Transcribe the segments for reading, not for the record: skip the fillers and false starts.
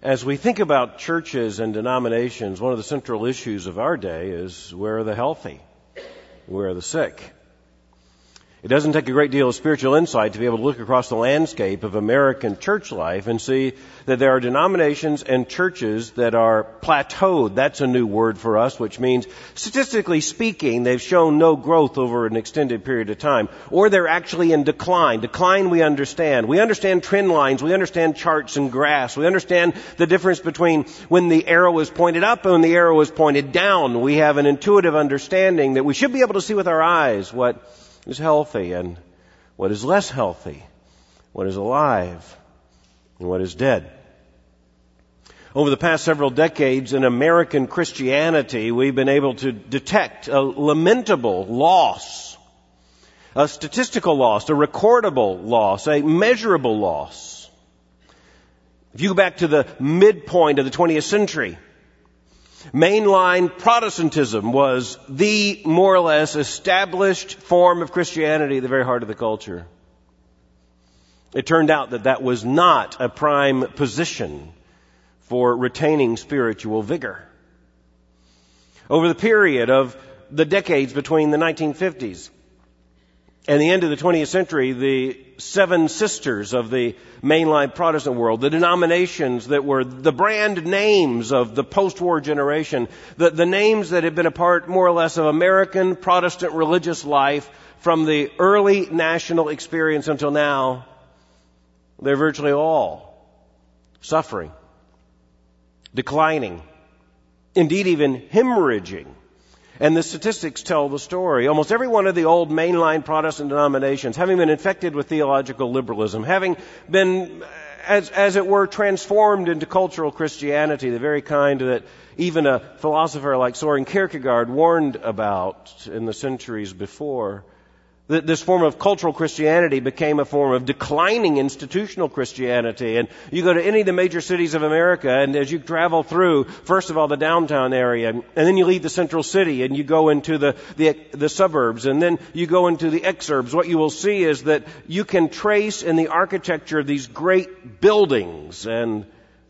As we think about churches and denominations, one of the central issues of our day is where are the healthy? Where are the sick? It doesn't take a great deal of spiritual insight to be able to look across the landscape of American church life and see that there are denominations and churches that are plateaued. That's a new word for us, which means, statistically speaking, they've shown no growth over an extended period of time. Or they're actually in decline. Decline we understand. We understand trend lines. We understand charts and graphs. We understand the difference between when the arrow is pointed up and when the arrow is pointed down. We have an intuitive understanding that we should be able to see with our eyes what is healthy and what is less healthy, what is alive and what is dead. Over the past several decades in American Christianity, we've been able to detect a lamentable loss, a statistical loss, a recordable loss, a measurable loss. If you go back to the midpoint of the 20th century, mainline Protestantism was the more or less established form of Christianity at the very heart of the culture. It turned out that that was not a prime position for retaining spiritual vigor. Over the period of the decades between the 1950s and the end of the 20th century, the seven sisters of the mainline Protestant world, the denominations that were the brand names of the post-war generation, the names that had been a part more or less of American Protestant religious life from the early national experience until now, they're virtually all suffering, declining, indeed even hemorrhaging. And the statistics tell the story. Almost every one of the old mainline Protestant denominations, having been infected with theological liberalism, having been, as it were, transformed into cultural Christianity, the very kind that even a philosopher like Soren Kierkegaard warned about in the centuries before, that this form of cultural Christianity became a form of declining institutional Christianity. And you go to any of the major cities of America, and as you travel through, first of all, the downtown area, and then you leave the central city, and you go into the suburbs, and then you go into the exurbs, what you will see is that you can trace in the architecture of these great buildings, and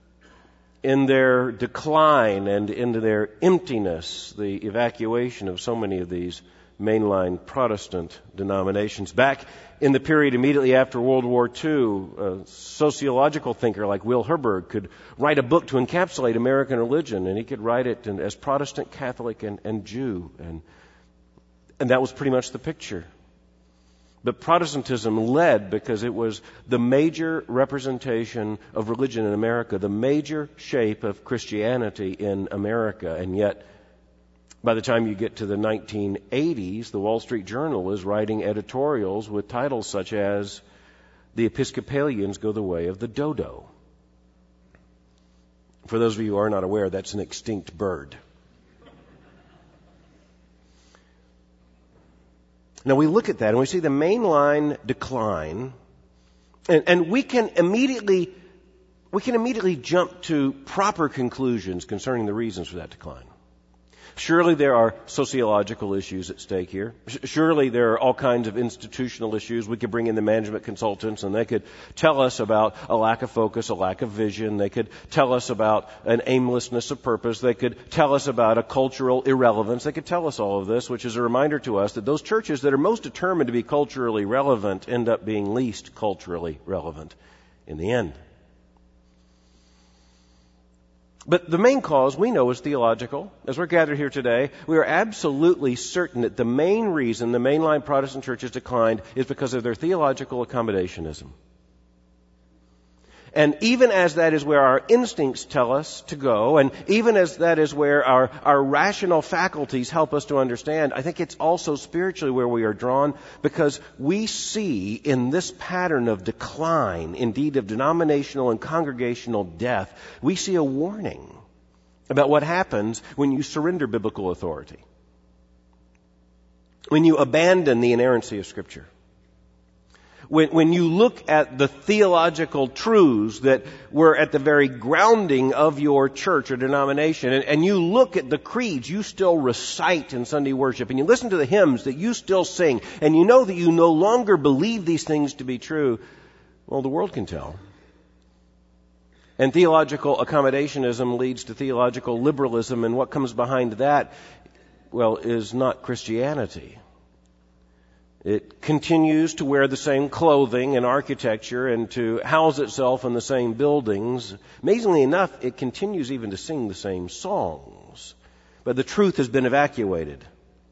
in their decline and into their emptiness, the evacuation of so many of these mainline Protestant denominations. Back in the period immediately after World War II, a sociological thinker like Will Herberg could write a book to encapsulate American religion, and he could write it as Protestant, Catholic, and Jew, and that was pretty much the picture. But Protestantism led because it was the major representation of religion in America, the major shape of Christianity in America, and yet by the time you get to the 1980s, the Wall Street Journal is writing editorials with titles such as "The Episcopalians Go the Way of the Dodo." For those of you who are not aware, that's an extinct bird. Now we look at that and we see the mainline decline, and we can immediately jump to proper conclusions concerning the reasons for that decline. Surely there are sociological issues at stake here. Surely there are all kinds of institutional issues. We could bring in the management consultants and they could tell us about a lack of focus, a lack of vision. They could tell us about an aimlessness of purpose. They could tell us about a cultural irrelevance. They could tell us all of this, which is a reminder to us that those churches that are most determined to be culturally relevant end up being least culturally relevant in the end. But the main cause we know is theological. As we're gathered here today, we are absolutely certain that the main reason the mainline Protestant churches declined is because of their theological accommodationism. And even as that is where our instincts tell us to go, and even as that is where our rational faculties help us to understand, I think it's also spiritually where we are drawn, because we see in this pattern of decline, indeed of denominational and congregational death, we see a warning about what happens when you surrender biblical authority, when you abandon the inerrancy of Scripture. When you look at the theological truths that were at the very grounding of your church or denomination, and you look at the creeds you still recite in Sunday worship, and you listen to the hymns that you still sing, and you know that you no longer believe these things to be true, well, the world can tell. And theological accommodationism leads to theological liberalism, and what comes behind that, well, is not Christianity. It continues to wear the same clothing and architecture and to house itself in the same buildings. Amazingly enough, it continues even to sing the same songs. But the truth has been evacuated.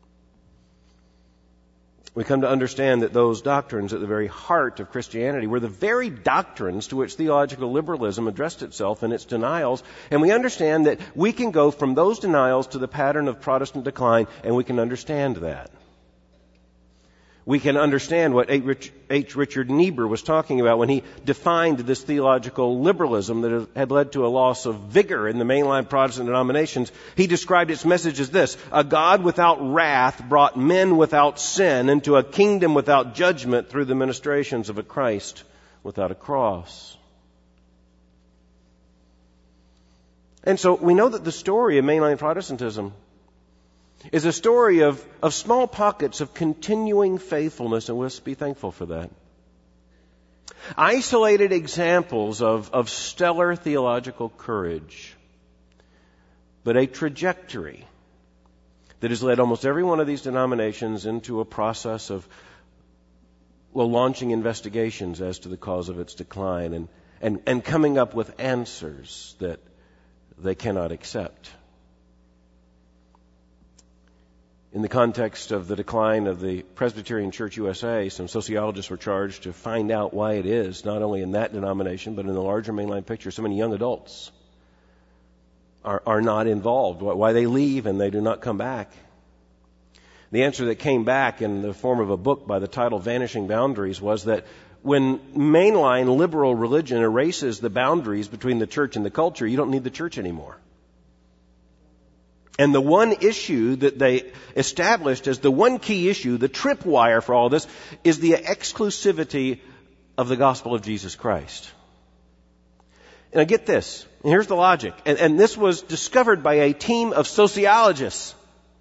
We come to understand that those doctrines at the very heart of Christianity were the very doctrines to which theological liberalism addressed itself in its denials. And we understand that we can go from those denials to the pattern of Protestant decline, and we can understand that. We can understand what H. Richard Niebuhr was talking about when he defined this theological liberalism that had led to a loss of vigor in the mainline Protestant denominations. He described its message as this: a God without wrath brought men without sin into a kingdom without judgment through the ministrations of a Christ without a cross. And so we know that the story of mainline Protestantism is a story of small pockets of continuing faithfulness, and we'll be thankful for that. Isolated examples of stellar theological courage, but a trajectory that has led almost every one of these denominations into a process of, launching investigations as to the cause of its decline and coming up with answers that they cannot accept. In the context of the decline of the Presbyterian Church USA, some sociologists were charged to find out why it is, not only in that denomination, but in the larger mainline picture, so many young adults are not involved, why they leave and they do not come back. The answer that came back in the form of a book by the title Vanishing Boundaries was that when mainline liberal religion erases the boundaries between the church and the culture, you don't need the church anymore. And the one issue that they established as the one key issue, the tripwire for all this, is the exclusivity of the gospel of Jesus Christ. Now get this, and here's the logic, and this was discovered by a team of sociologists.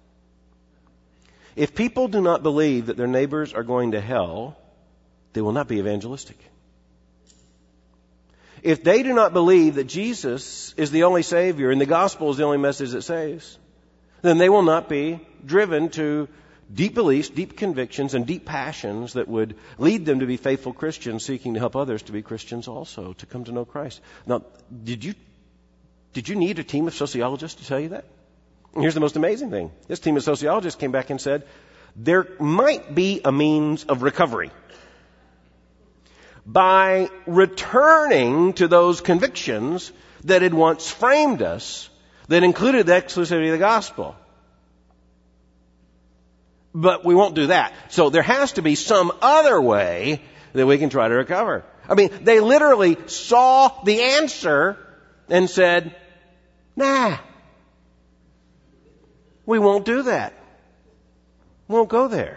If people do not believe that their neighbors are going to hell, they will not be evangelistic. If they do not believe that Jesus is the only Savior and the gospel is the only message that saves, then they will not be driven to deep beliefs, deep convictions, and deep passions that would lead them to be faithful Christians seeking to help others to be Christians also, to come to know Christ. Now, did you need a team of sociologists to tell you that? And here's the most amazing thing. This team of sociologists came back and said, there might be a means of recovery by returning to those convictions that had once framed us, that included the exclusivity of the gospel. But we won't do that. So there has to be some other way that we can try to recover. I mean, they literally saw the answer and said, nah, we won't do that. Won't go there.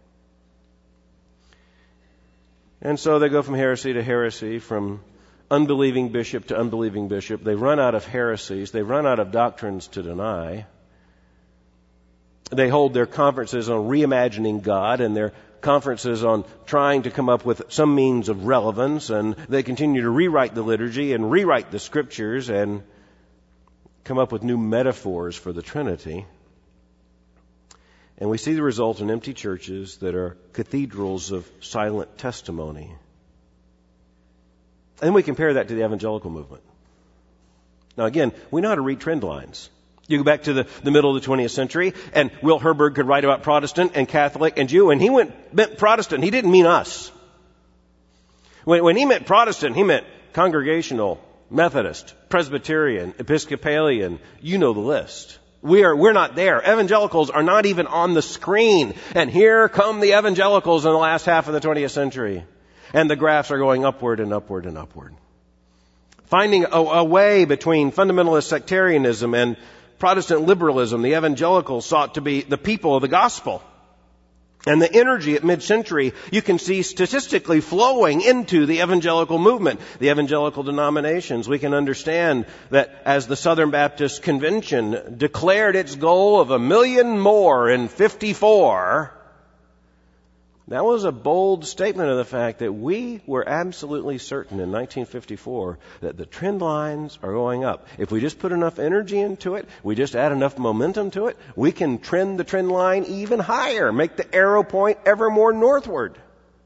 And so they go from heresy to heresy, from unbelieving bishop to unbelieving bishop. They run out of heresies. They run out of doctrines to deny. They hold their conferences on reimagining God and their conferences on trying to come up with some means of relevance, and they continue to rewrite the liturgy and rewrite the scriptures and come up with new metaphors for the Trinity. And we see the result in empty churches that are cathedrals of silent testimony. And then we compare that to the evangelical movement. Now again, we know how to read trend lines. You go back to the middle of the 20th century, and Will Herberg could write about Protestant and Catholic and Jew, and he meant Protestant. He didn't mean us. When he meant Protestant, he meant Congregational, Methodist, Presbyterian, Episcopalian. You know the list. We're not there. Evangelicals are not even on the screen. And here come the evangelicals in the last half of the 20th century. And the graphs are going upward and upward and upward. Finding a way between fundamentalist sectarianism and Protestant liberalism, the evangelicals sought to be the people of the gospel. And the energy at mid-century, you can see statistically flowing into the evangelical movement, the evangelical denominations. We can understand that as the Southern Baptist Convention declared its goal of 1 million more in 54, That was a bold statement of the fact that we were absolutely certain in 1954 that the trend lines are going up. If we just put enough energy into it, we just add enough momentum to it, we can trend the trend line even higher, make the arrow point ever more northward.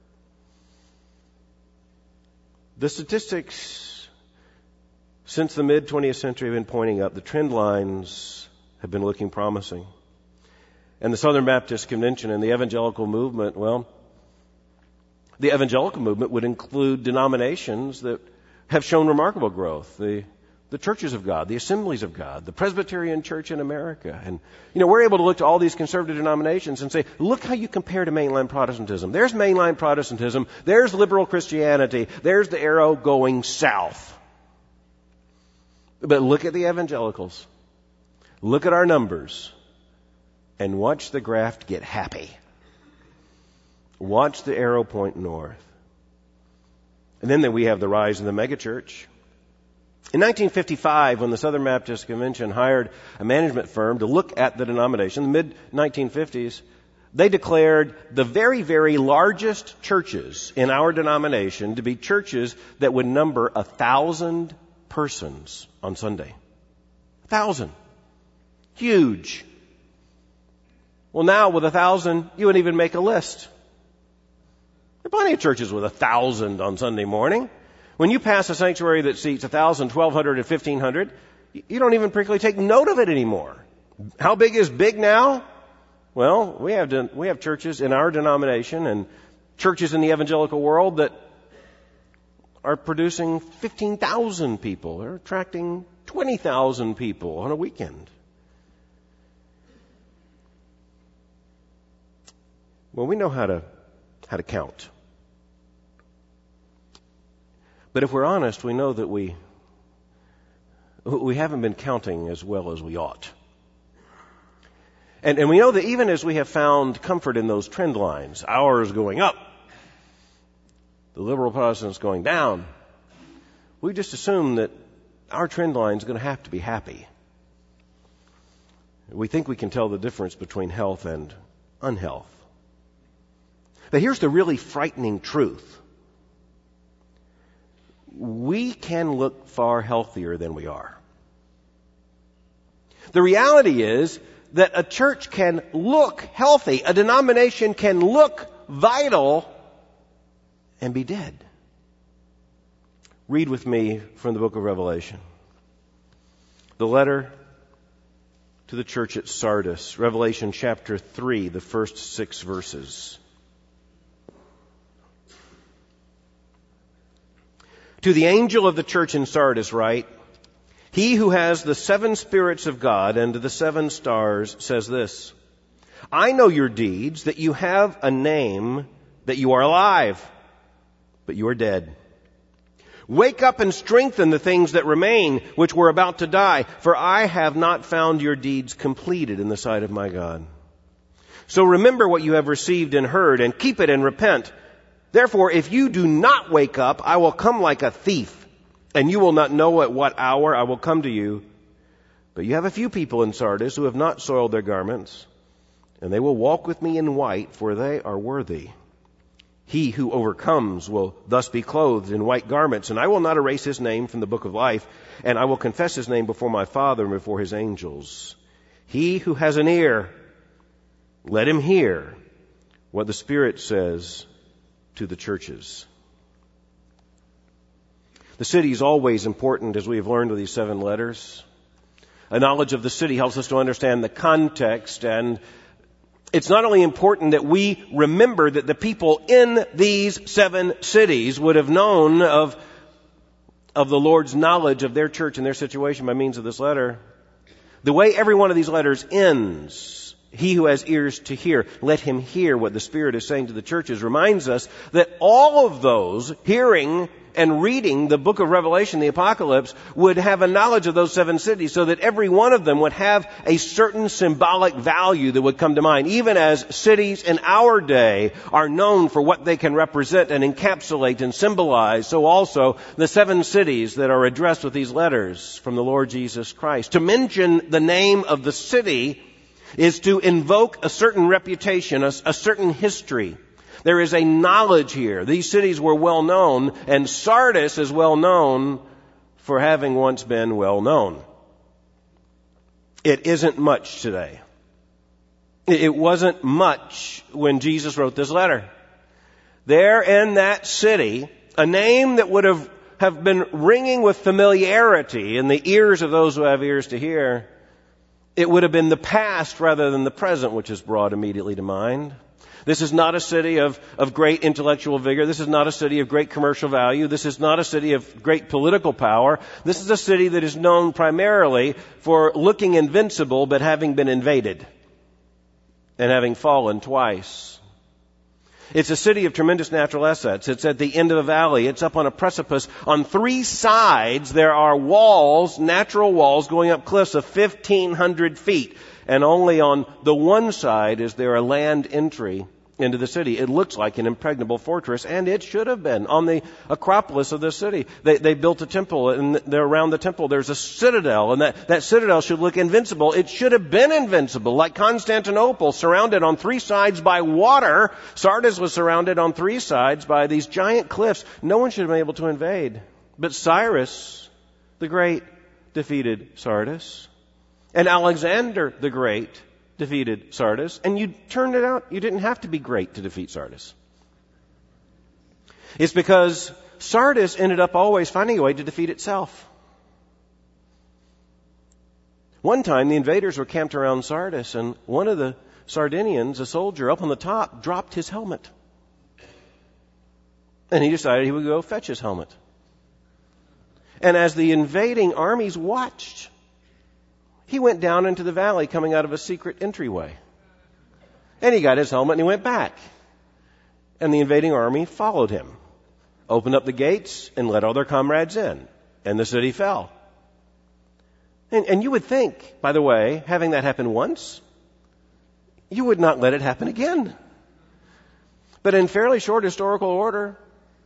The statistics since the mid-20th century have been pointing up. The trend lines have been looking promising. And the Southern Baptist Convention and the evangelical movement, well, the evangelical movement would include denominations that have shown remarkable growth. The churches of God, the assemblies of God, the Presbyterian Church in America. And, we're able to look to all these conservative denominations and say, look how you compare to mainline Protestantism. There's mainline Protestantism. There's liberal Christianity. There's the arrow going south. But look at the evangelicals. Look at our numbers. And watch the graph get happy. Watch the arrow point north. And then we have the rise of the megachurch. In 1955, when the Southern Baptist Convention hired a management firm to look at the denomination, the mid-1950s, they declared the very, very largest churches in our denomination to be churches that would number 1,000 persons on Sunday. 1,000. Huge. Well, now with 1,000, you wouldn't even make a list. There are plenty of churches with 1,000 on Sunday morning. When you pass a sanctuary that seats 1,000, 1,200, and 1,500, you don't even particularly take note of it anymore. How big is big now? Well, we have churches in our denomination and churches in the evangelical world that are producing 15,000 people. They're attracting 20,000 people on a weekend. Well, we know how to count. But if we're honest, we know that we haven't been counting as well as we ought. And we know that even as we have found comfort in those trend lines, ours going up, the liberal Protestants going down, we just assume that our trend line is going to have to be happy. We think we can tell the difference between health and unhealth. But here's the really frightening truth. We can look far healthier than we are. The reality is that a church can look healthy, a denomination can look vital, and be dead. Read with me from the book of Revelation. The letter to the church at Sardis, Revelation chapter 3, the first 6 verses. To the angel of the church in Sardis write, he who has the 7 spirits of God and the 7 stars says this, I know your deeds, that you have a name, that you are alive, but you are dead. Wake up and strengthen the things that remain, which were about to die, for I have not found your deeds completed in the sight of my God. So remember what you have received and heard, and keep it and repent. Therefore, if you do not wake up, I will come like a thief, and you will not know at what hour I will come to you. But you have a few people in Sardis who have not soiled their garments, and they will walk with me in white, for they are worthy. He who overcomes will thus be clothed in white garments, and I will not erase his name from the book of life, and I will confess his name before my Father and before his angels. He who has an ear, let him hear what the Spirit says to the churches. The city is always important, as we have learned with these 7 letters. A knowledge of the city helps us to understand the context, and it's not only important that we remember that the people in these 7 cities would have known of the Lord's knowledge of their church and their situation by means of this letter. The way every one of these letters ends, he who has ears to hear, let him hear what the Spirit is saying to the churches, reminds us that all of those hearing and reading the book of Revelation, the Apocalypse, would have a knowledge of those 7 cities so that every one of them would have a certain symbolic value that would come to mind. Even as cities in our day are known for what they can represent and encapsulate and symbolize, so also the 7 cities that are addressed with these letters from the Lord Jesus Christ. To mention the name of the city is to invoke a certain reputation, a certain history. There is a knowledge here. These cities were well known, and Sardis is well known for having once been well known. It isn't much today. It wasn't much when Jesus wrote this letter. There in that city, a name that would have been ringing with familiarity in the ears of those who have ears to hear, it would have been the past rather than the present which is brought immediately to mind. This is not a city of great intellectual vigor. This is not a city of great commercial value. This is not a city of great political power. This is a city that is known primarily for looking invincible but having been invaded and having fallen twice. It's a city of tremendous natural assets. It's at the end of a valley. It's up on a precipice. On three sides, there are walls, natural walls, going up cliffs of 1,500 feet. And only on the one side is there a land entry into the city. It looks like an impregnable fortress, and it should have been. On the Acropolis of the city, they built a temple, and around the temple there's a citadel, and that citadel should look invincible. It should have been invincible, like Constantinople, surrounded on three sides by water. Sardis was surrounded on three sides by these giant cliffs. No one should have been able to invade. But Cyrus the Great defeated Sardis, and Alexander the Great defeated Sardis, and you turned it out, you didn't have to be great to defeat Sardis. It's because Sardis ended up always finding a way to defeat itself. One time the invaders were camped around Sardis, and one of the Sardinians, a soldier up on the top, dropped his helmet. And he decided he would go fetch his helmet. And as the invading armies watched, he went down into the valley coming out of a secret entryway. And he got his helmet and he went back. And the invading army followed him, opened up the gates, and let all their comrades in. And the city fell. And you would think, by the way, having that happen once, you would not let it happen again. But in fairly short historical order,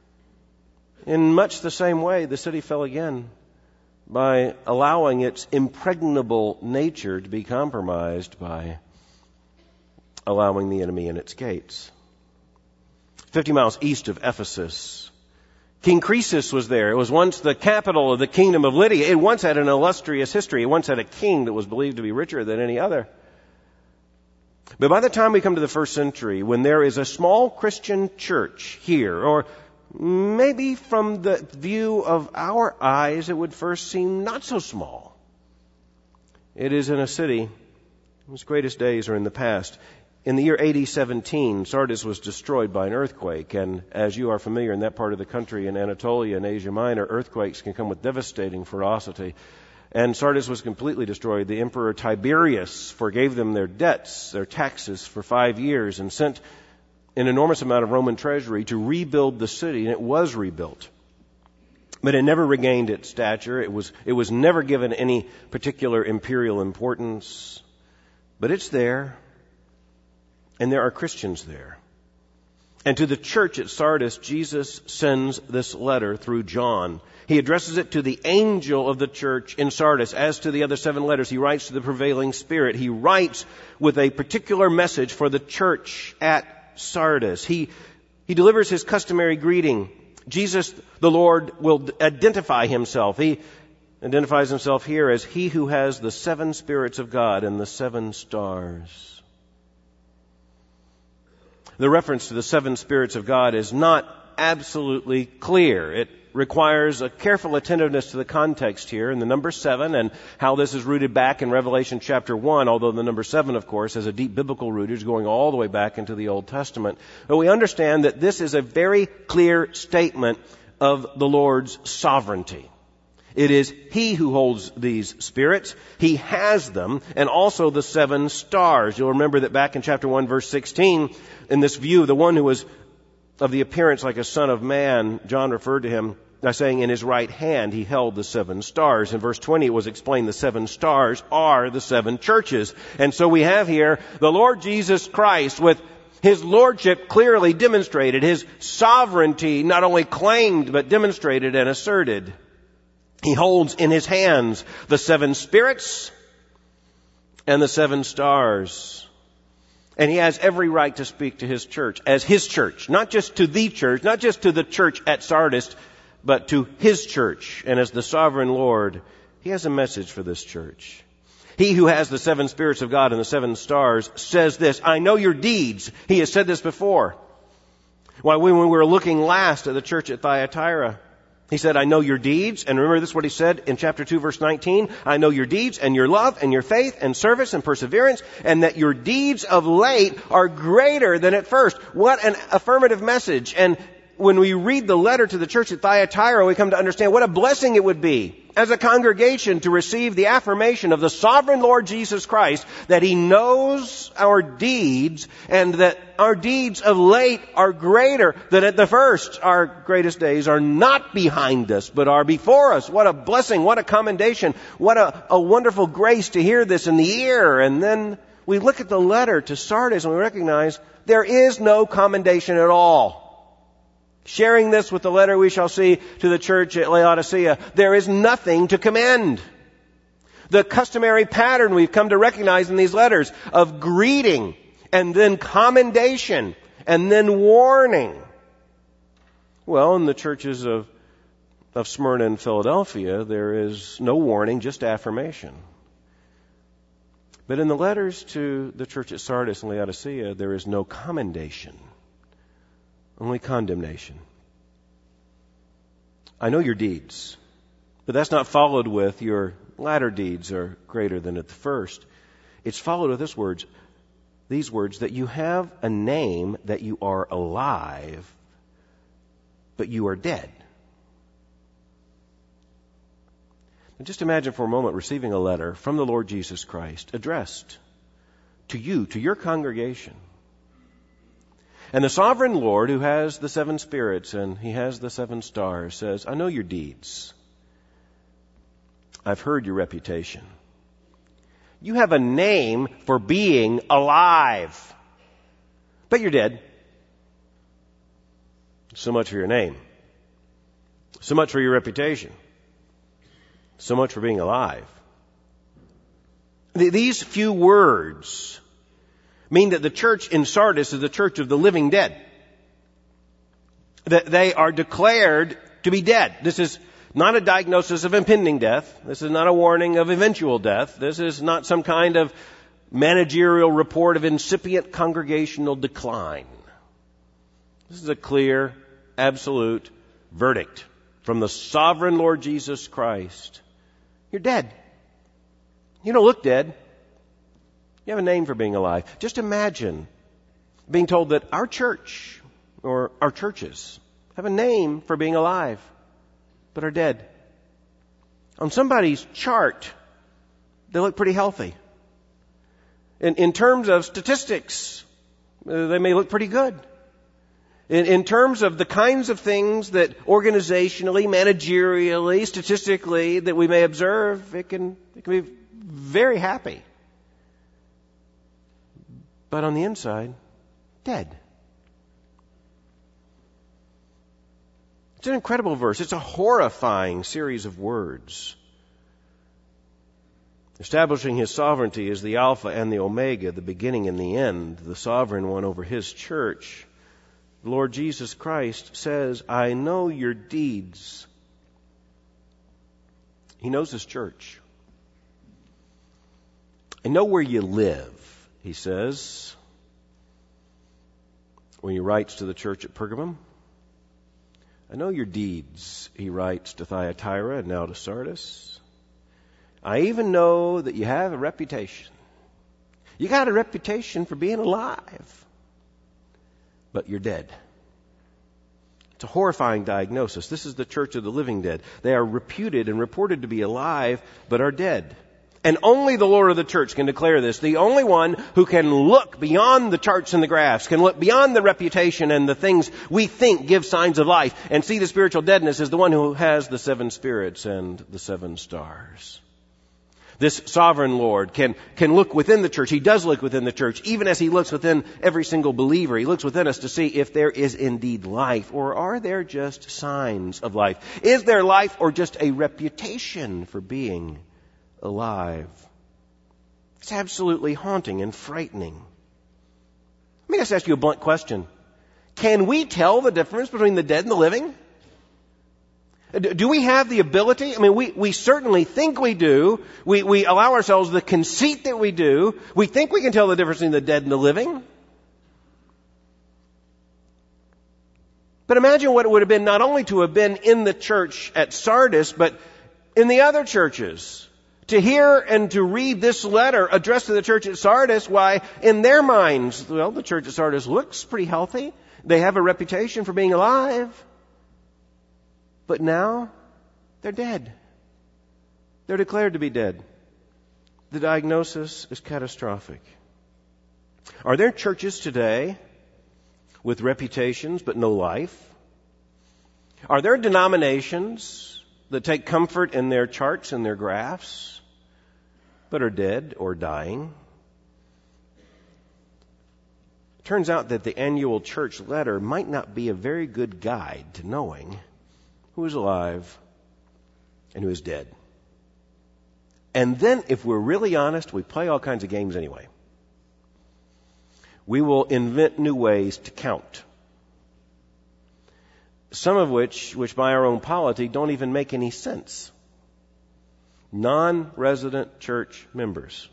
in much the same way, the city fell again, by allowing its impregnable nature to be compromised by allowing the enemy in its gates. 50 miles east of Ephesus, King Croesus was there. It was once the capital of the kingdom of Lydia. It once had an illustrious history. It once had a king that was believed to be richer than any other. But by the time we come to the first century, when there is a small Christian church here, or maybe from the view of our eyes, it would first seem not so small. It is in a city whose greatest days are in the past. In the year AD 17, Sardis was destroyed by an earthquake. And as you are familiar in that part of the country, in Anatolia and Asia Minor, earthquakes can come with devastating ferocity. And Sardis was completely destroyed. The Emperor Tiberius forgave them their debts, their taxes, for 5 years, and sent an enormous amount of Roman treasury to rebuild the city, and it was rebuilt. But it never regained its stature. It was never given any particular imperial importance. But it's there, and there are Christians there. And to the church at Sardis, Jesus sends this letter through John. He addresses it to the angel of the church in Sardis. As to the other 7 letters, he writes to the prevailing spirit. He writes with a particular message for the church at Sardis. He delivers his customary greeting. Jesus, the Lord, will identify himself. He identifies himself here as he who has the 7 spirits of God and the 7 stars. The reference to the 7 spirits of God is not absolutely clear. It requires a careful attentiveness to the context here in the number 7 and how this is rooted back in Revelation chapter 1, although the number 7, of course, has a deep biblical rootage going all the way back into the Old Testament. But we understand that this is a very clear statement of the Lord's sovereignty. It is He who holds these spirits. He has them, and also the 7 stars. You'll remember that back in chapter 1, verse 16, in this view, the one who was of the appearance like a son of man, John referred to him by saying in his right hand he held the 7 stars. In verse 20 it was explained the 7 stars are the 7 churches. And so we have here the Lord Jesus Christ with His lordship clearly demonstrated, His sovereignty not only claimed but demonstrated and asserted. He holds in His hands the 7 spirits and the 7 stars. And he has every right to speak to his church as his church, not just to the church, not just to the church at Sardis, but to his church. And as the sovereign Lord, he has a message for this church. He who has the 7 spirits of God and the 7 stars says this, I know your deeds. He has said this before. Why, when we were looking last at the church at Thyatira, he said, I know your deeds. And remember this is what he said in chapter 2, verse 19. I know your deeds and your love and your faith and service and perseverance, and that your deeds of late are greater than at first. What an affirmative message. And when we read the letter to the church at Thyatira, we come to understand what a blessing it would be as a congregation to receive the affirmation of the sovereign Lord Jesus Christ that He knows our deeds and that our deeds of late are greater than at the first. Our greatest days are not behind us, but are before us. What a blessing, what a commendation, what a wonderful grace to hear this in the ear. And then we look at the letter to Sardis and we recognize there is no commendation at all. Sharing this with the letter we shall see to the church at Laodicea, there is nothing to commend. The customary pattern we've come to recognize in these letters of greeting and then commendation and then warning. Well, in the churches of Smyrna and Philadelphia, there is no warning, just affirmation. But in the letters to the church at Sardis and Laodicea, there is no commendation. Only condemnation. I know your deeds, but that's not followed with your latter deeds are greater than at the first. It's followed with these words, that you have a name, that you are alive, but you are dead. And just imagine for a moment receiving a letter from the Lord Jesus Christ addressed to you, to your congregation. And the sovereign Lord, who has the 7 spirits and He has the 7 stars, says, I know your deeds. I've heard your reputation. You have a name for being alive, but you're dead. So much for your name. So much for your reputation. So much for being alive. These few words mean that the church in Sardis is the church of the living dead. That they are declared to be dead. This is not a diagnosis of impending death. This is not a warning of eventual death. This is not some kind of managerial report of incipient congregational decline. This is a clear, absolute verdict from the sovereign Lord Jesus Christ. You're dead. You don't look dead. You have a name for being alive. Just imagine being told that our church or our churches have a name for being alive, but are dead. On somebody's chart, they look pretty healthy. In terms of statistics, they may look pretty good. In terms of the kinds of things that organizationally, managerially, statistically that we may observe, it can be very happy. But on the inside, dead. It's an incredible verse. It's a horrifying series of words. Establishing His sovereignty as the Alpha and the Omega, the beginning and the end, the sovereign one over His church. The Lord Jesus Christ says, I know your deeds. He knows His church. I know where you live. He says, when He writes to the church at Pergamum, I know your deeds, He writes to Thyatira and now to Sardis. I even know that you have a reputation. You got a reputation for being alive, but you're dead. It's a horrifying diagnosis. This is the church of the living dead. They are reputed and reported to be alive, but are dead. And only the Lord of the church can declare this. The only one who can look beyond the charts and the graphs, can look beyond the reputation and the things we think give signs of life, and see the spiritual deadness is the one who has the 7 spirits and the 7 stars. This sovereign Lord can look within the church. He does look within the church, even as He looks within every single believer. He looks within us to see if there is indeed life, or are there just signs of life? Is there life or just a reputation for being alive? It's absolutely haunting and frightening. me just ask you a blunt question. Can we tell the difference between the dead and the living? Do we have the ability? I mean, we certainly think we do. We allow ourselves the conceit that we do. We think we can tell the difference between the dead and the living. But imagine what it would have been not only to have been in the church at Sardis, but in the other churches. To hear and to read this letter addressed to the church at Sardis, why, in their minds, well, the church at Sardis looks pretty healthy. They have a reputation for being alive. But now, they're dead. They're declared to be dead. The diagnosis is catastrophic. Are there churches today with reputations but no life? Are there denominations that take comfort in their charts and their graphs but are dead or dying? It turns out that the annual church letter might not be a very good guide to knowing who is alive and who is dead. And then, if we're really honest, we play all kinds of games anyway. We will invent new ways to count. Some of which by our own polity, don't even make any sense. Non-resident church members.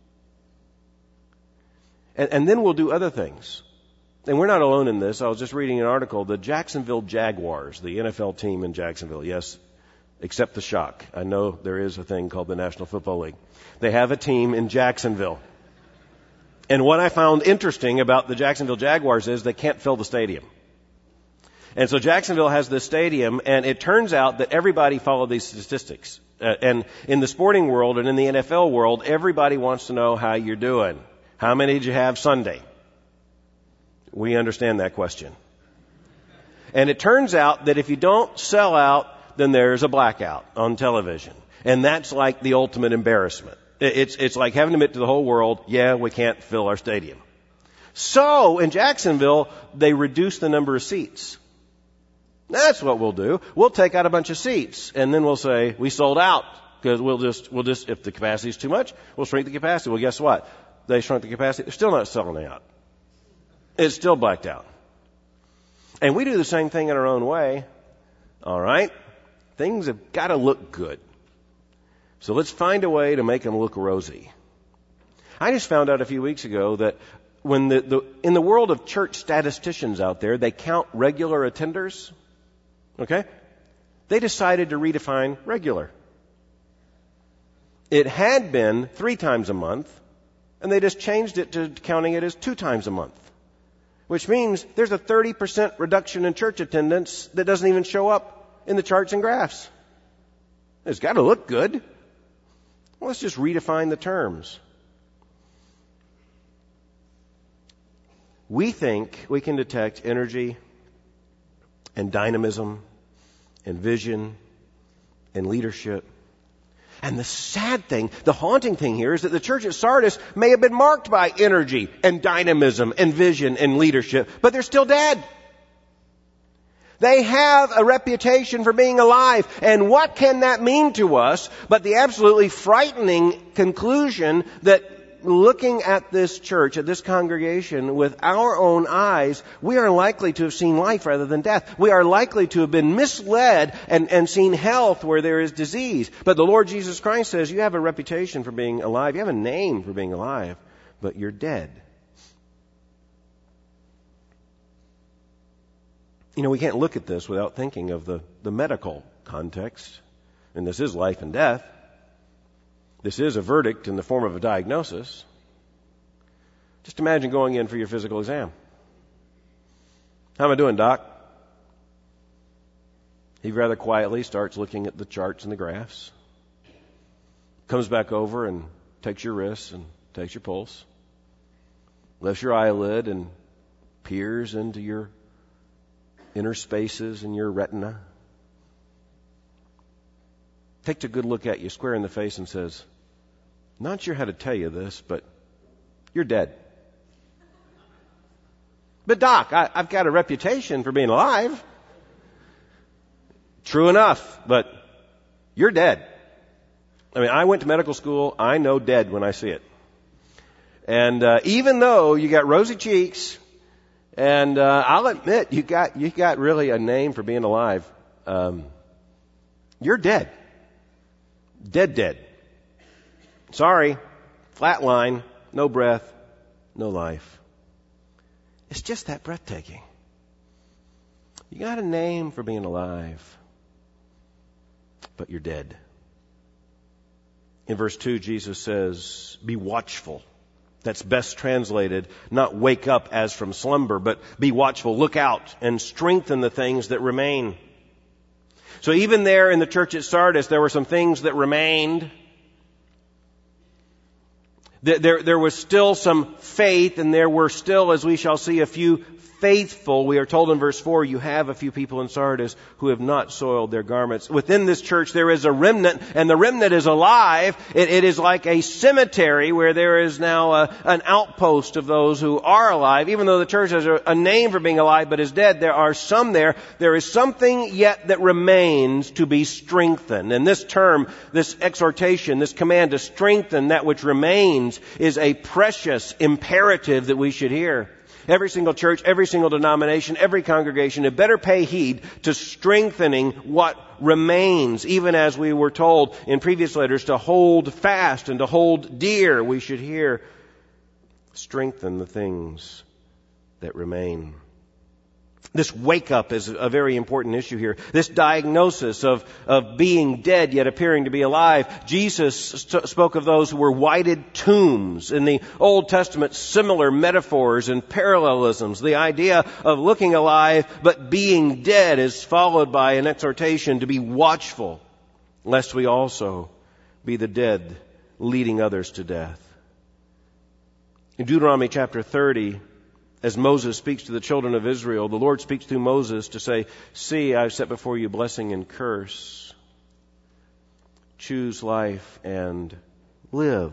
And then we'll do other things. And we're not alone in this. I was just reading an article. The Jacksonville Jaguars, the NFL team in Jacksonville, yes, accept the shock. I know there is a thing called the National Football League. They have a team in Jacksonville. And what I found interesting about the Jacksonville Jaguars is they can't fill the stadium. And so Jacksonville has this stadium, and it turns out that everybody followed these statistics. And in the sporting world and in the NFL world, everybody wants to know how you're doing. How many did you have Sunday? We understand that question. And it turns out that if you don't sell out, then there's a blackout on television. And that's like the ultimate embarrassment. It's like having to admit to the whole world, yeah, we can't fill our stadium. So in Jacksonville, they reduce the number of seats. That's what we'll do. We'll take out a bunch of seats, and then we'll say, we sold out. Because we'll just, if the capacity is too much, we'll shrink the capacity. Well, guess what? They shrunk the capacity. They're still not selling out. It's still blacked out. And we do the same thing in our own way. All right? Things have got to look good. So let's find a way to make them look rosy. I just found out a few weeks ago that when in the world of church statisticians out there, they count regular attenders. Okay? They decided to redefine regular. It had been 3 times a month, and they just changed it to counting it as 2 times a month. Which means there's a 30% reduction in church attendance that doesn't even show up in the charts and graphs. It's got to look good. Well, let's just redefine the terms. We think we can detect energy and dynamism and vision and leadership. And the sad thing, the haunting thing here is that the church at Sardis may have been marked by energy and dynamism and vision and leadership, but they're still dead. They have a reputation for being alive. And what can that mean to us but the absolutely frightening conclusion that looking at this church, at this congregation, with our own eyes, we are likely to have seen life rather than death. We are likely to have been misled and seen health where there is disease. But the Lord Jesus Christ says, you have a reputation for being alive. You have a name for being alive, but you're dead. You know, we can't look at this without thinking of the medical context. And this is life and death. This is a verdict in the form of a diagnosis. Just imagine going in for your physical exam. How am I doing, doc? He rather quietly starts looking at the charts and the graphs. Comes back over and takes your wrist and takes your pulse. Lifts your eyelid and peers into your inner spaces in your retina. Takes a good look at you square in the face and says, not sure how to tell you this, but you're dead. But doc, I've got a reputation for being alive. True enough, but you're dead. I mean, I went to medical school. I know dead when I see it. And even though you got rosy cheeks And I'll admit, you got really a name for being alive. You're dead. Dead. Sorry. Flatline. No breath. No life. It's just that breathtaking. You got a name for being alive, but you're dead. In verse 2, Jesus says, be watchful. That's best translated, not wake up as from slumber, but be watchful. Look out and strengthen the things that remain. So even there in the church at Sardis, there were some things that remained. There was still some faith, and there were still, as we shall see, a few faithful. We are told in verse 4, you have a few people in Sardis who have not soiled their garments. Within this church there is a remnant, and the remnant is alive. It is like a cemetery where there is now an outpost of those who are alive. Even though the church has a name for being alive but is dead, there are some there. There is something yet that remains to be strengthened. And this term, this exhortation, this command to strengthen that which remains is a precious imperative that we should hear. Every single church, every single denomination, every congregation had better pay heed to strengthening what remains. Even as we were told in previous letters to hold fast and to hold dear, we should hear, strengthen the things that remain. This wake up is a very important issue here. This diagnosis of being dead yet appearing to be alive. Jesus spoke of those who were whited tombs. In the Old Testament, similar metaphors and parallelisms. The idea of looking alive but being dead is followed by an exhortation to be watchful, lest we also be the dead leading others to death. In Deuteronomy chapter 30, as Moses speaks to the children of Israel, the Lord speaks through Moses to say, see, I've set before you blessing and curse. Choose life and live.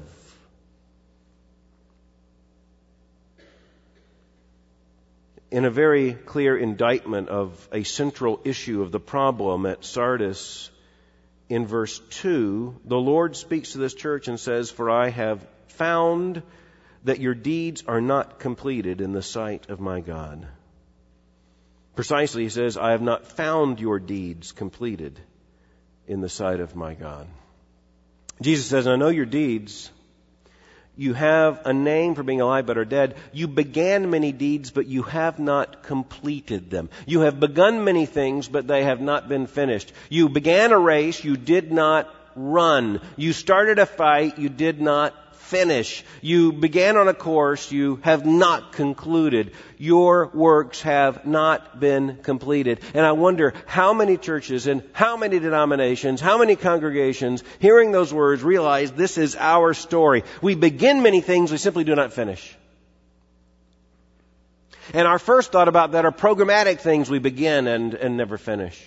In a very clear indictment of a central issue of the problem at Sardis, in verse 2, the Lord speaks to this church and says, for I have found that your deeds are not completed in the sight of my God. Precisely, he says, I have not found your deeds completed in the sight of my God. Jesus says, I know your deeds. You have a name for being alive but are dead. You began many deeds, but you have not completed them. You have begun many things, but they have not been finished. You began a race, you did not run. You started a fight, you did not finish. You began on a course, you have not concluded. Your works have not been completed. And I wonder how many churches and how many denominations, how many congregations, hearing those words, realize this is our story. We begin many things, we simply do not finish. And our first thought about that are programmatic things we begin and never finish.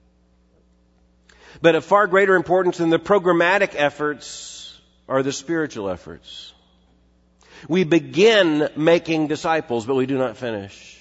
But of far greater importance than the programmatic efforts are the spiritual efforts. We begin making disciples, but we do not finish.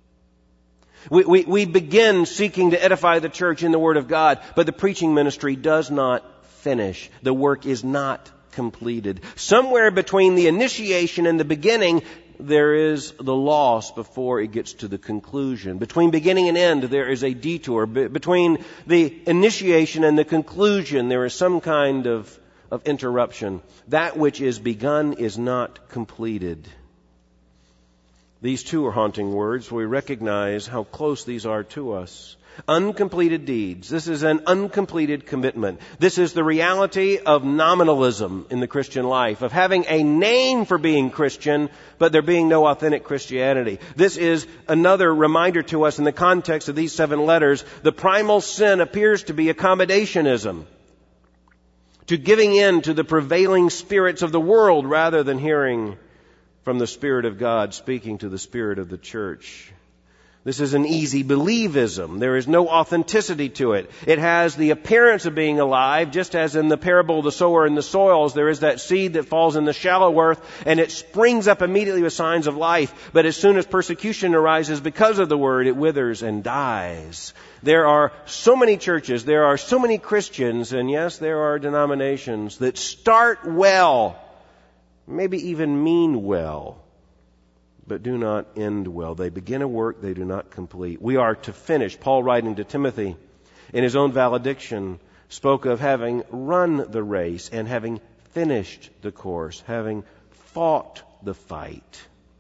We begin seeking to edify the church in the Word of God, but the preaching ministry does not finish. The work is not completed. Somewhere between the initiation and the beginning, there is the loss before it gets to the conclusion. Between beginning and end, there is a detour. Between the initiation and the conclusion, there is some kind of interruption. That which is begun is not completed. These two are haunting words. We recognize how close these are to us. Uncompleted deeds. This is an uncompleted commitment. This is the reality of nominalism in the Christian life, of having a name for being Christian, but there being no authentic Christianity. This is another reminder to us in the context of these 7 letters. The primal sin appears to be accommodationism, to giving in to the prevailing spirits of the world rather than hearing from the Spirit of God speaking to the Spirit of the church. This is an easy believism. There is no authenticity to it. It has the appearance of being alive, just as in the parable of the sower and the soils. There is that seed that falls in the shallow earth, and it springs up immediately with signs of life. But as soon as persecution arises because of the word, it withers and dies. There are so many churches, there are so many Christians, and yes, there are denominations that start well, maybe even mean well, but do not end well. They begin a work they do not complete. We are to finish. Paul, writing to Timothy in his own valediction, spoke of having run the race and having finished the course, having fought the fight.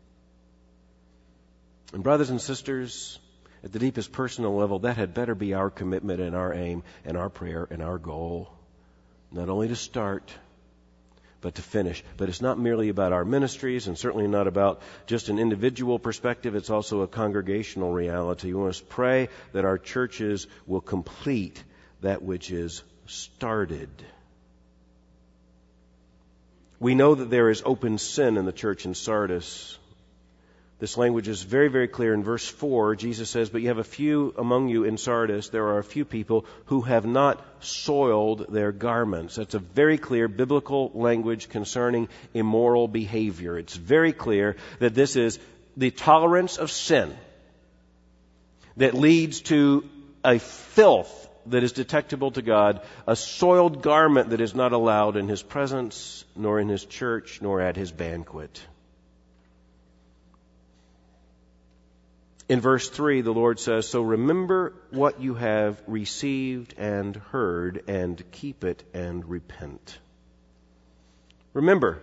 And brothers and sisters, at the deepest personal level, that had better be our commitment and our aim and our prayer and our goal. Not only to start, but to finish. But it's not merely about our ministries, and certainly not about just an individual perspective. It's also a congregational reality. We must pray that our churches will complete that which is started. We know that there is open sin in the church in Sardis. This language is very, very clear. In verse 4, Jesus says, "But you have a few among you in Sardis, there are a few people who have not soiled their garments." That's a very clear biblical language concerning immoral behavior. It's very clear that this is the tolerance of sin that leads to a filth that is detectable to God, a soiled garment that is not allowed in His presence, nor in His church, nor at His banquet. In verse 3, the Lord says, "So remember what you have received and heard, and keep it and repent." Remember.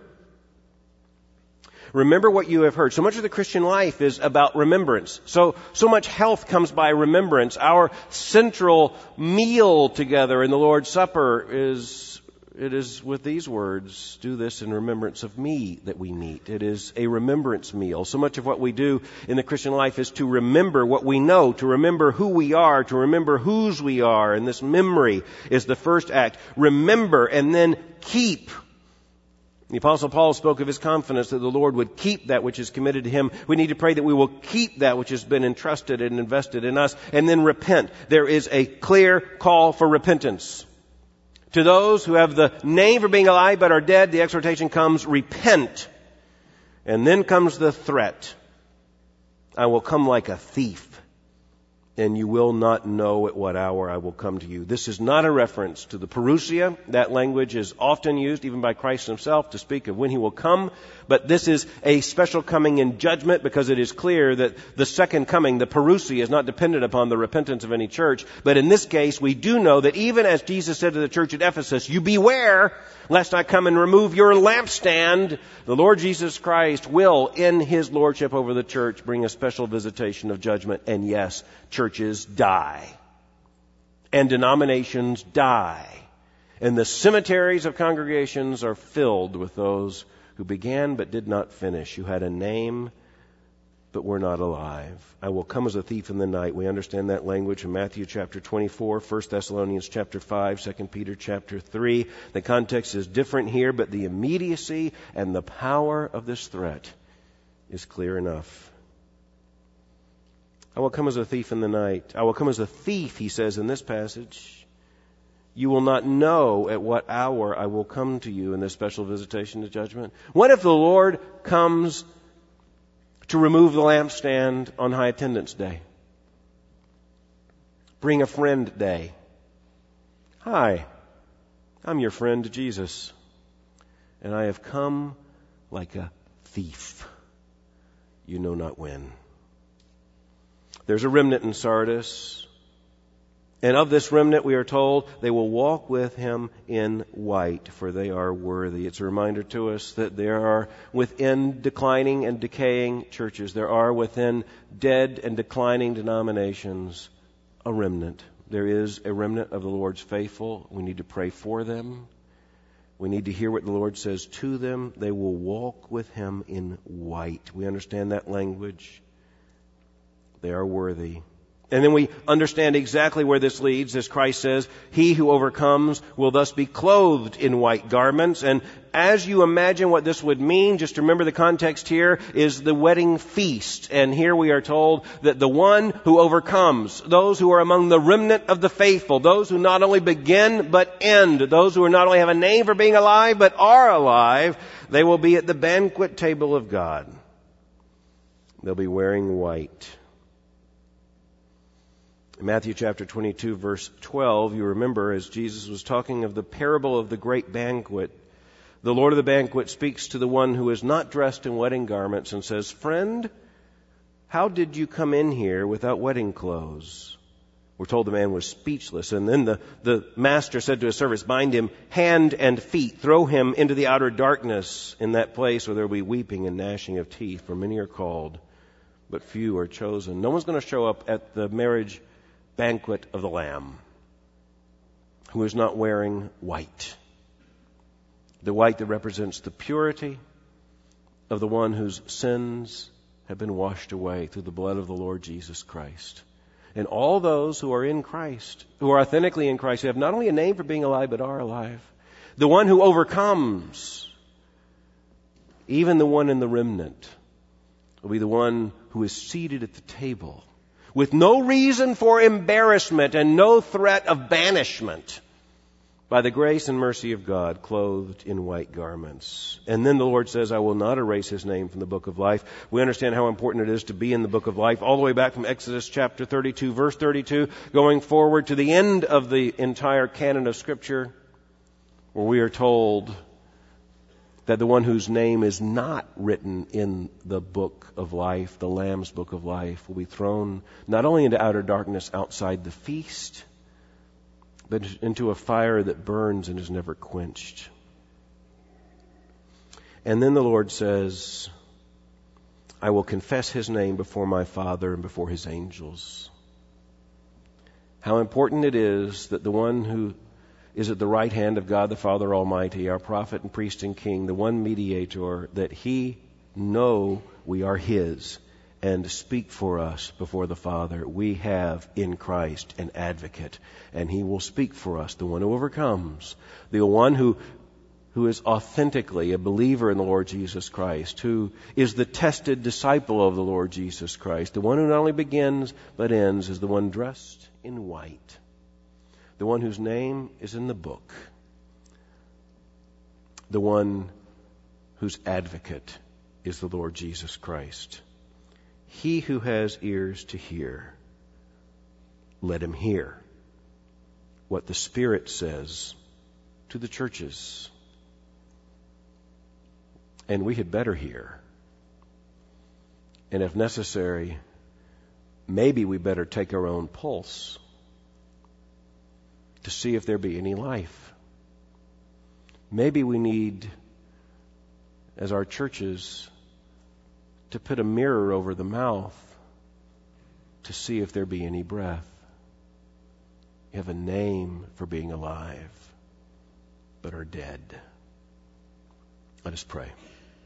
Remember what you have heard. So much of the Christian life is about remembrance. So much health comes by remembrance. Our central meal together in the Lord's Supper is with these words, "Do this in remembrance of me," that we meet. It is a remembrance meal. So much of what we do in the Christian life is to remember what we know, to remember who we are, to remember whose we are. And this memory is the first act. Remember and then keep. The Apostle Paul spoke of his confidence that the Lord would keep that which is committed to him. We need to pray that we will keep that which has been entrusted and invested in us, and then repent. There is a clear call for repentance. To those who have the name for being alive but are dead, the exhortation comes, repent. And then comes the threat. "I will come like a thief, and you will not know at what hour I will come to you." This is not a reference to the parousia. That language is often used, even by Christ Himself, to speak of when He will come. But this is a special coming in judgment, because it is clear that the second coming, the parousia, is not dependent upon the repentance of any church. But in this case, we do know that even as Jesus said to the church at Ephesus, "You beware lest I come and remove your lampstand," the Lord Jesus Christ will, in His lordship over the church, bring a special visitation of judgment. And yes, churches die. And denominations die. And the cemeteries of congregations are filled with those who began but did not finish, who had a name but were not alive. "I will come as a thief in the night." We understand that language from Matthew chapter 24, 1 Thessalonians chapter 5, 2 Peter chapter 3. The context is different here, but the immediacy and the power of this threat is clear enough. "I will come as a thief in the night." I will come as a thief, he says in this passage. "You will not know at what hour I will come to you," in this special visitation to judgment. What if the Lord comes to remove the lampstand on High Attendance Day? Bring a friend day. "Hi, I'm your friend Jesus, and I have come like a thief. You know not when." There's a remnant in Sardis. And of this remnant, we are told, they will walk with Him in white, for they are worthy. It's a reminder to us that there are within declining and decaying churches, there are within dead and declining denominations, a remnant. There is a remnant of the Lord's faithful. We need to pray for them. We need to hear what the Lord says to them. They will walk with Him in white. We understand that language. They are worthy. And then we understand exactly where this leads, as Christ says, "He who overcomes will thus be clothed in white garments." And as you imagine what this would mean, just remember the context here is the wedding feast. And here we are told that the one who overcomes, those who are among the remnant of the faithful, those who not only begin but end, those who not only have a name for being alive but are alive, they will be at the banquet table of God. They'll be wearing white. In Matthew chapter 22, verse 12, you remember as Jesus was talking of the parable of the great banquet, the Lord of the banquet speaks to the one who is not dressed in wedding garments and says, "Friend, how did you come in here without wedding clothes?" We're told the man was speechless. And then the master said to his servants, "Bind him hand and feet. Throw him into the outer darkness. In that place where there will be weeping and gnashing of teeth. For many are called, but few are chosen." No one's going to show up at the marriage banquet of the Lamb who is not wearing white. The white that represents the purity of the one whose sins have been washed away through the blood of the Lord Jesus Christ. And all those who are in Christ, who are authentically in Christ, who have not only a name for being alive, but are alive. The one who overcomes, even the one in the remnant, will be the one who is seated at the table with no reason for embarrassment and no threat of banishment, by the grace and mercy of God, clothed in white garments. And then the Lord says, "I will not erase his name from the book of life." We understand how important it is to be in the book of life, all the way back from Exodus chapter 32, verse 32, going forward to the end of the entire canon of Scripture, where we are told that the one whose name is not written in the book of life, the Lamb's book of life, will be thrown not only into outer darkness outside the feast, but into a fire that burns and is never quenched. And then the Lord says, "I will confess his name before my Father and before his angels." How important it is that the one who is at the right hand of God the Father Almighty, our prophet and priest and king, the one mediator, that he know we are his and speak for us before the Father. We have in Christ an advocate, and he will speak for us, the one who overcomes, the one who is authentically a believer in the Lord Jesus Christ, who is the tested disciple of the Lord Jesus Christ, the one who not only begins but ends, is the one dressed in white, the one whose name is in the book, the one whose advocate is the Lord Jesus Christ. He who has ears to hear, let him hear what the Spirit says to the churches. And we had better hear. And if necessary, maybe we better take our own pulse to see if there be any life. Maybe we need, as our churches, to put a mirror over the mouth to see if there be any breath. You have a name for being alive, but are dead. Let us pray.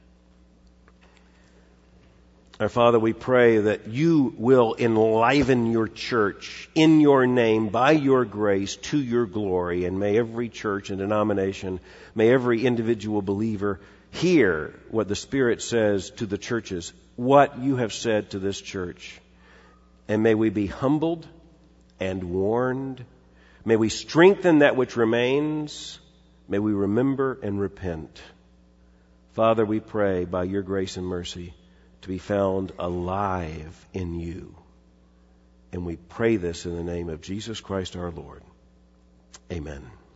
Our Father, we pray that you will enliven your church in your name, by your grace, to your glory. And may every church and denomination, may every individual believer hear what the Spirit says to the churches, what you have said to this church. And may we be humbled and warned. May we strengthen that which remains. May we remember and repent. Father, we pray by your grace and mercy to be found alive in you. And we pray this in the name of Jesus Christ our Lord. Amen.